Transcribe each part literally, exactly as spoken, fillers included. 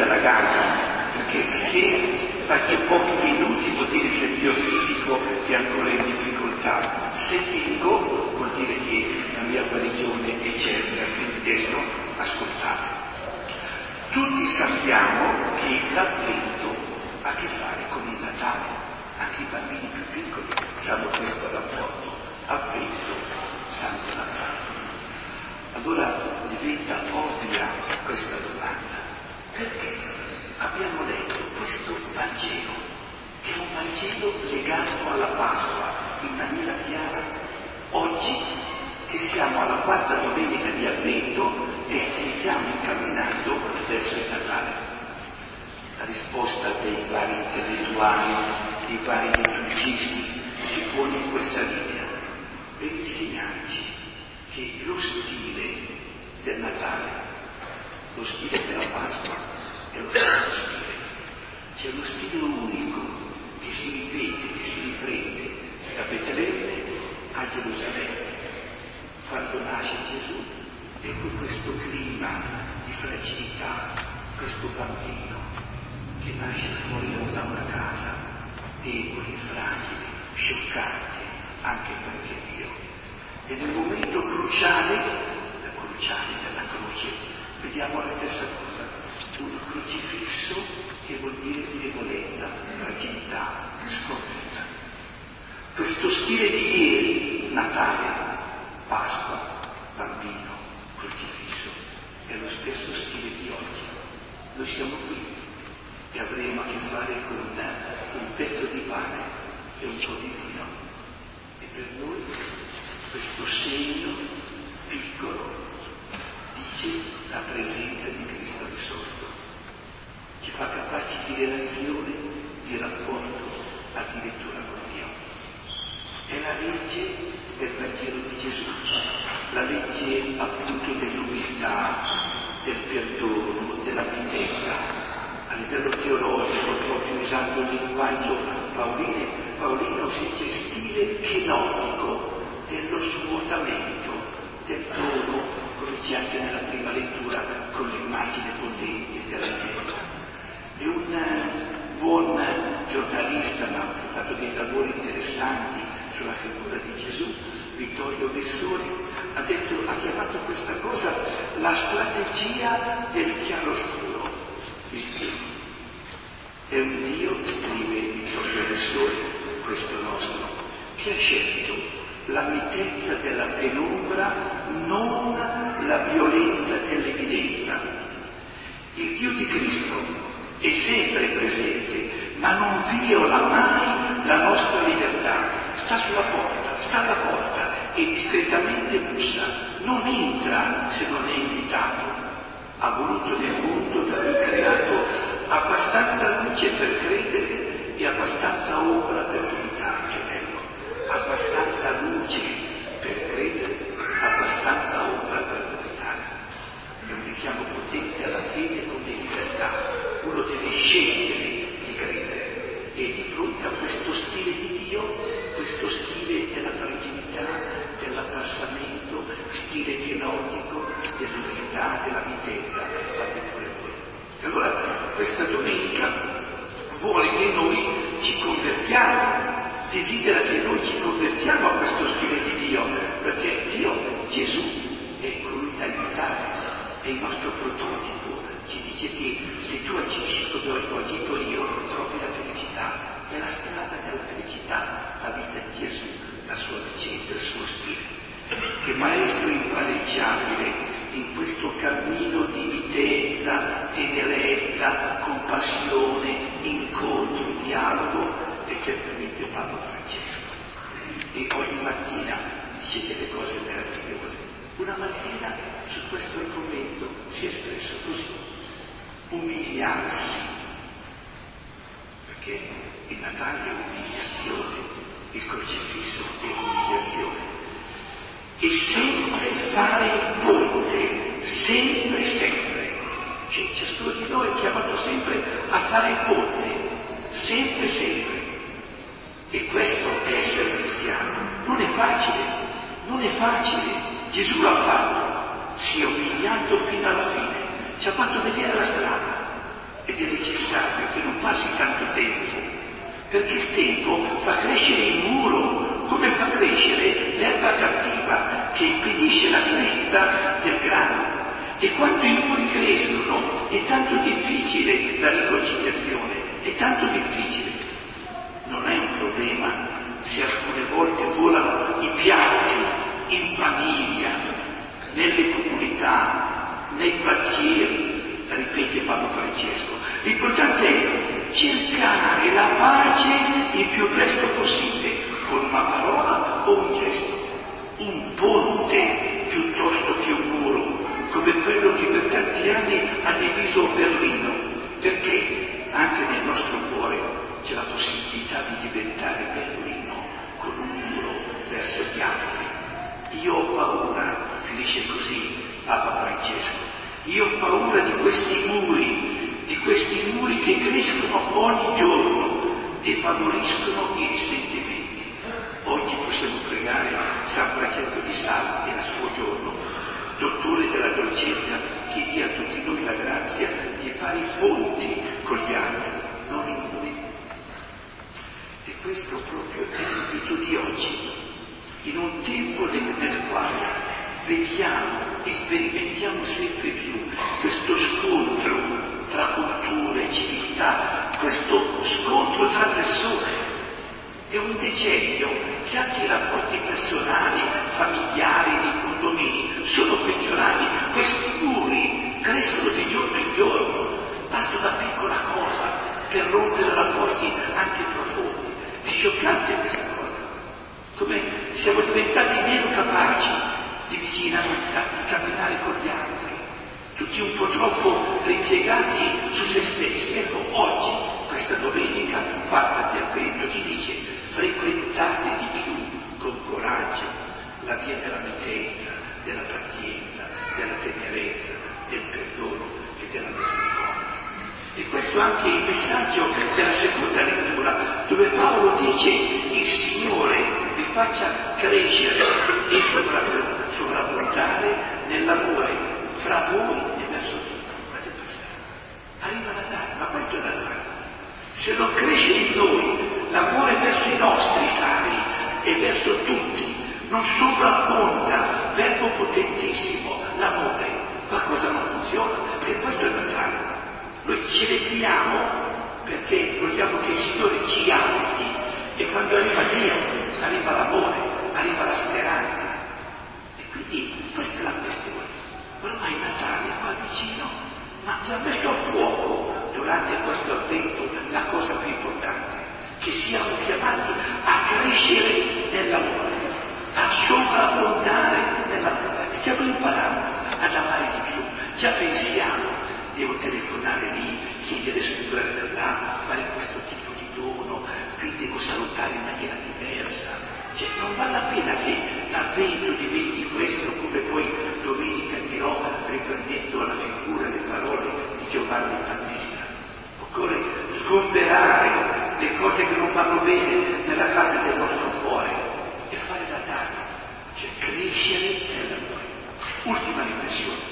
vita la gamba, perché se faccio pochi minuti vuol dire che il mio fisico è ancora in difficoltà, se tengo vuol dire che la mia guarigione è certa, quindi adesso ascoltate. Tutti sappiamo che l'Avvento ha a che fare con il Natale, anche i bambini più piccoli sanno questo rapporto, Avvento, Santo Natale. Allora diventa ovvia questa domanda, perché abbiamo letto questo Vangelo, che è un Vangelo legato alla Pasqua in maniera chiara. Oggi che siamo alla quarta domenica di Avvento e stiamo incamminando verso il Natale. La risposta dei vari intellettuali, dei vari liturgisti si pone in questa linea, per insegnarci che lo stile del Natale, lo stile della Pasqua è lo stesso stile. C'è lo stile unico che si ripete, che si riprende da Betlemme a Gerusalemme. Quando nasce Gesù, ecco questo clima di fragilità, questo bambino che nasce fuori da una casa, debole, fragile, scioccante, anche perché Dio. E nel momento cruciale, da cruciale della croce, vediamo la stessa cosa, un crocifisso che vuol dire debolezza, fragilità, sconfitta. Questo stile di ieri, Natale, Pasqua, bambino, crocifisso, è lo stesso stile di oggi. Noi siamo qui e avremo a che fare con un pezzo di pane e un po' di vino. E per noi questo segno piccolo dice la presenza di Cristo risorto. Ci fa capaci di relazione, di rapporto, addirittura con Dio. È la legge del Vangelo di Gesù, la legge appunto dell'umiltà, del perdono, della mitezza. A livello teologico, proprio usando il linguaggio pauline, paolino, si dice stile kenotico dello svuotamento, del dono, come c'è anche nella prima lettura con l'immagine potente della vita. E un buon giornalista, ma ha fatto dei lavori interessanti sulla figura di Gesù, Vittorio Bessoni, ha detto, ha chiamato questa cosa la strategia del chiaroscuro. Vi spiego. È un Dio, scrive Vittorio Bessoni, questo nostro, che ha scelto la mitezza della penombra, non la violenza dell'evidenza. Il Dio di Cristo è sempre presente, ma non viola mai la nostra libertà. Sta sulla porta, sta alla porta e discretamente bussa, non entra se non è invitato. Ha voluto nel mondo da lui creato abbastanza luce per credere e abbastanza ombra per dubitare, che bello. Abbastanza luce per credere, abbastanza ombra per dubitare. È un richiamo potente alla fede come libertà. Uno deve scegliere di credere e di fronte a questo stile di Dio, questo stile della fragilità, dell'abbassamento, stile kenotico, dell'umiltà, della mitezza, fate pure voi. E allora questa domenica vuole che noi ci convertiamo, desidera che noi ci convertiamo a questo stile di Dio, perché Dio, Gesù, è colui da imitare, è il nostro prototipo, ci dice che se tu agisci come ho agito io, trovi la felicità. È la strada della felicità, la vita di Gesù, la sua vicenda, il suo stile. Che maestro impareggiabile in questo cammino di mitezza, tenerezza, compassione, incontro, dialogo, è certamente Papa Francesco. E ogni mattina dice delle cose meravigliose. Una mattina su questo argomento si è espresso così: umiliarsi, perché il Natale è umiliazione, il crocifisso è umiliazione. E sempre fare ponte, sempre, sempre. Cioè, ciascuno di noi è chiamato sempre a fare ponte, sempre, sempre. E questo è essere cristiano. Non è facile, non è facile. Gesù l'ha fatto, si è umiliato fino alla fine, ci ha fatto vedere la strada. ed è necessario che non passi tanto tempo, perché il tempo fa crescere il muro, come fa crescere l'erba cattiva che impedisce la crescita del grano. E quando i muri crescono è tanto difficile la riconciliazione, è tanto difficile. Non è un problema se alcune volte volano i piatti in famiglia, nelle comunità, nei quartieri, ripete Papa Francesco. L'importante è cercare la pace il più presto possibile, con una parola o un gesto, un ponte piuttosto che un muro, come quello che per tanti anni ha diviso Berlino, perché anche nel nostro cuore c'è la possibilità di diventare Berlino con un muro verso gli altri. Io ho paura, finisce così Papa Francesco, io ho paura di questi muri, di questi muri che crescono ogni giorno e favoriscono i risentimenti. Oggi possiamo pregare San Francesco di Sales, era suo giorno, dottore della dolcezza, che dia a tutti noi la grazia di fare i fonti con gli altri, non i muri. E questo proprio è l'invito di oggi, in un tempo nel, nel quale vediamo e sperimentiamo sempre più questo scontro tra culture e civiltà, questo scontro tra persone. È un decennio che anche i rapporti personali, familiari, nei condomini sono peggiorati. Questi muri crescono di giorno in giorno. Basta una piccola cosa per rompere rapporti anche profondi. È scioccante questa cosa. Come siamo diventati meno capaci di vicinanza, di camminare con gli altri. Tutti un po' troppo ripiegati su se stessi. Ecco, oggi, questa domenica, quarta di Avvento, ci dice frequentate di più, con coraggio, la via della mitenza, della pazienza, della tenerezza, del perdono e della misericordia. E questo è anche il messaggio della seconda lettura, dove Paolo dice: il Signore vi faccia crescere e sovrabbondare nell'amore fra voi e verso tutti. Guardate pensare, arriva Natale, ma questo è Natale. Se non cresce in noi l'amore verso i nostri cari e verso tutti, non sovrabbonda, verbo potentissimo, l'amore, qualcosa non funziona, perché questo è Natale. Noi celebriamo perché vogliamo che il Signore ci abiti, e quando arriva Dio arriva l'amore, arriva la speranza. E quindi questa è la questione. Ormai Natale è qua vicino, ma ci ha messo a fuoco durante questo avvento la cosa più importante, che siamo chiamati a crescere nell'amore, a sovrabbondare nell'amore. Stiamo imparando ad amare di più. Già pensiamo, devo telefonare lì, chiedere scusa là, fare questo tipo di dono, qui devo salutare in maniera diversa. Cioè, non vale la pena che l'avvento diventi questo, come poi domenica dirò, riprendendo la figura e le parole di Giovanni Battista. Occorre sgomberare le cose che non vanno bene nella casa del nostro cuore e fare Natale, cioè crescere nell'amore. Ultima riflessione.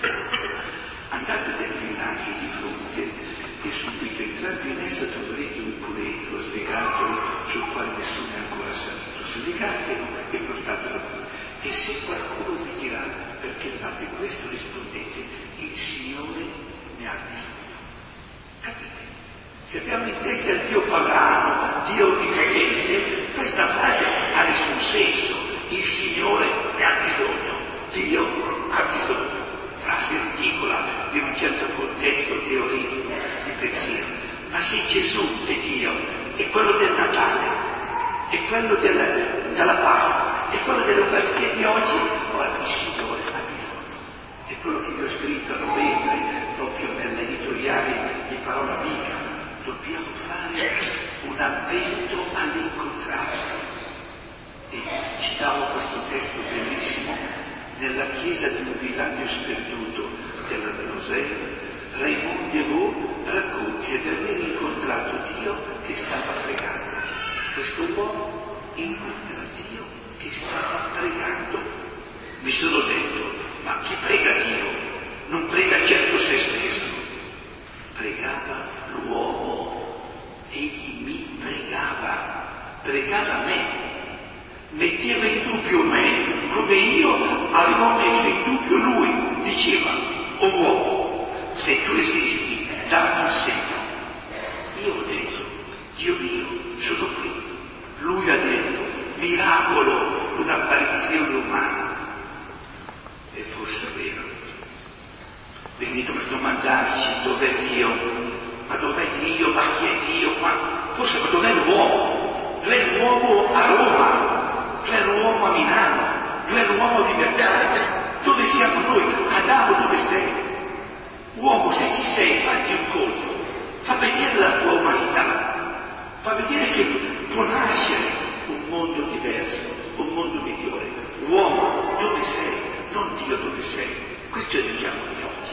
Andate nel villaggio di fronte e subito entrando in esso troverete un puledro slegato sul quale nessuno è ancora salito. Slegatelo e portatelo qui. E se qualcuno vi dirà perché fate questo, rispondete: il Signore ne ha bisogno. Capite? Se abbiamo in testa il Dio pagano, Dio onnipotente, questa frase ha nessun senso. Il Signore ne ha bisogno, Dio ha bisogno. Frase ridicola in un certo contesto teoretico di pensiero. Ma se Gesù è Dio, è quello del Natale, è quello della, della Pasqua, è quello dell'Eucaristia di oggi, ora il Signore ha bisogno. È quello che vi ho scritto a novembre, proprio nell'editoriale di Parola Amica. Dobbiamo fare un avvento all'incontrario. E citavo questo testo bellissimo nella chiesa di un villaggio sperduto della Moselle. Raymond Devaux racconta di aver incontrato Dio che stava pregando. Questo uomo incontra Dio che stava pregando. Mi sono detto: ma chi prega Dio? Non prega certo se stesso, prega pregava l'uomo, egli mi pregava, pregava me, metteva in dubbio me, come io avevo messo in dubbio lui, diceva, o uomo, se tu esisti, dammi un segno. Io ho detto, Dio mio, sono qui. Lui ha detto, miracolo, un'apparizione umana. E forse è vero. Venite per domandarci dov'è Dio, ma dov'è Dio, ma chi è Dio, ma forse ma dov'è l'uomo? Dov'è l'uomo a Roma? Dov'è l'uomo a Milano? Dov'è l'uomo a Vivercate? Dove siamo noi? Adamo, dove sei? Uomo, se ci sei, fatti un colpo, fa vedere la tua umanità, fa vedere che può nascere un mondo diverso, un mondo migliore. Uomo, dove sei? Non Dio, dove sei? Questo è il richiamo di oggi.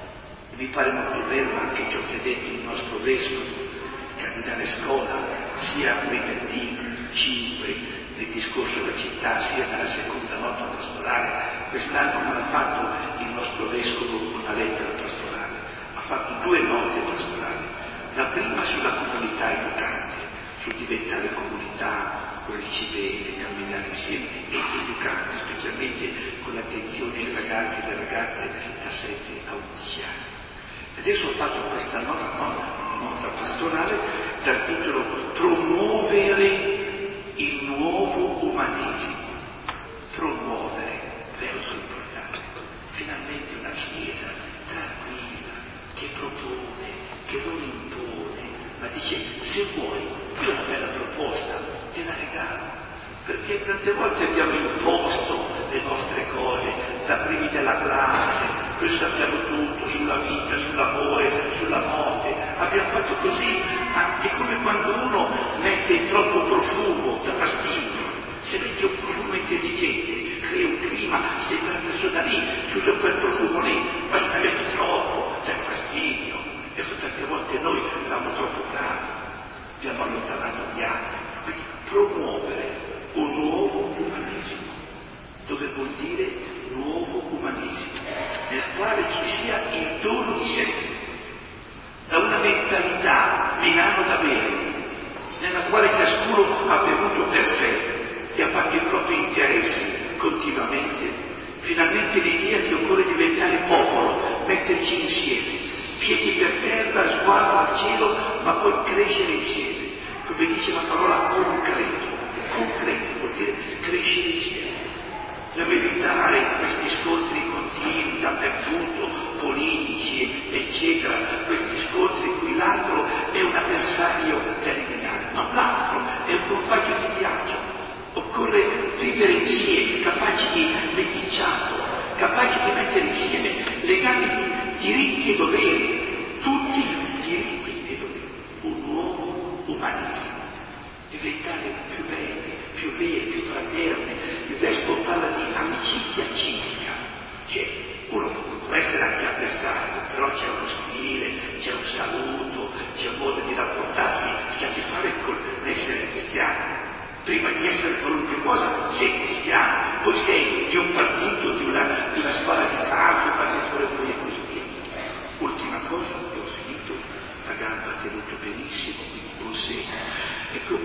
E mi pare molto bello anche ciò che ha detto il nostro vescovo, Cardinale Scola, sia venerdì cinque nel discorso alla città, sia nella seconda nota pastorale. Quest'anno non ha fatto il nostro vescovo una lettera pastorale, ha fatto due note pastorali. La prima sulla comunità educante, sul diventare comunità, volerci bene, camminare insieme e educati, specialmente con l'attenzione ai ragazzi e alle ragazze da sette a undici anni. Adesso ho fatto questa nota, nota, nota pastorale dal titolo Promuovere il nuovo umanesimo. Promuovere, verbo importante. Finalmente una Chiesa tranquilla, che propone, che non impone, ma dice se vuoi, io ho una bella proposta, te la regalo. Perché tante volte abbiamo imposto le nostre cose, da primi della classe, noi sappiamo tutto sulla vita, sull'amore, sulla morte, abbiamo fatto così, ma è come quando uno mette troppo profumo, dà fastidio. Se metti un profumo intelligente, crea un clima, se quella persona lì chiude quel profumo lì, ma se ne metti troppo, dà fastidio. E tante volte noi siamo troppo bravi, abbiamo allontanato gli altri. Quindi promuovere un nuovo umanesimo, dove vuol dire nuovo umanesimo, nel quale ci sia il dono di sé, da una mentalità Milano da bere, nella quale ciascuno ha bevuto per sé e ha fatto i propri interessi continuamente, finalmente l'idea che occorre diventare popolo, metterci insieme, piedi per terra, sguardo al cielo, ma poi crescere insieme, come dice la parola concreto. Concreto vuol dire crescere insieme, non evitare questi scontri continui dappertutto, politici, eccetera, questi scontri in cui l'altro è un avversario da eliminare, no, l'altro è un compagno di viaggio. Occorre vivere insieme, capaci di meticciato, capaci di mettere insieme legami di diritti e doveri, tutti diritti e doveri, un nuovo umanesimo. Diventare più belli, più veri, più fraterni. Il vescovo parla di amicizia civica, cioè uno può essere anche avversario, però c'è uno stile, c'è un saluto, c'è un modo di rapportarsi che ha a che fare con l'essere cristiano. Prima di essere qualunque cosa sei cristiano, poi sei di un partito, di una, di una squadra di calcio, calciatore e così via. Ultima cosa, ho finito, la gamba ha tenuto benissimo, quindi buon segno. Ecco,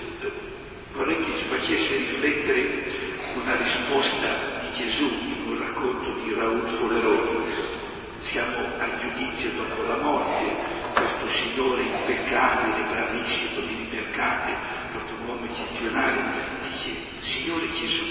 vorrei che ci facesse riflettere una risposta di Gesù in un racconto di Raoul Foleroni. Siamo al giudizio dopo la morte, questo signore impeccabile, bravissimo, di Vivercate, proprio un uomo eccezionale, dice: Signore Gesù,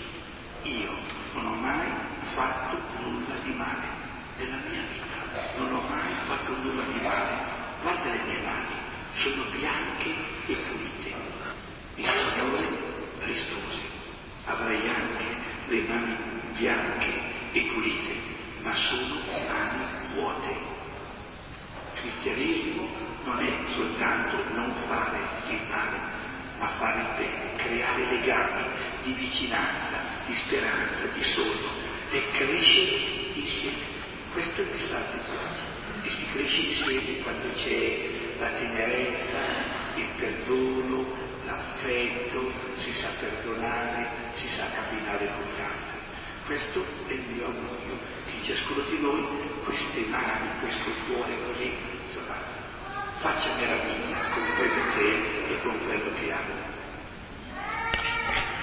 io non ho mai fatto nulla di male nella mia vita, non ho mai fatto nulla di male, guarda le mie mani, sono bianche e pulite. Il Signore rispose: avrei anche le mani bianche e pulite, ma sono mani vuote. Il cristianesimo non è soltanto non fare il male, ma fare il bene, creare legami di vicinanza, di speranza, di sogno e crescere insieme. Questo è il messaggio di oggi. E si cresce insieme quando c'è la tenerezza, il perdono, l'affetto, si sa perdonare, si sa camminare con gli altri. Questo è il mio augurio, che ciascuno di noi queste mani, questo cuore così, insomma, faccia meraviglia con quello che è e con quello che ha.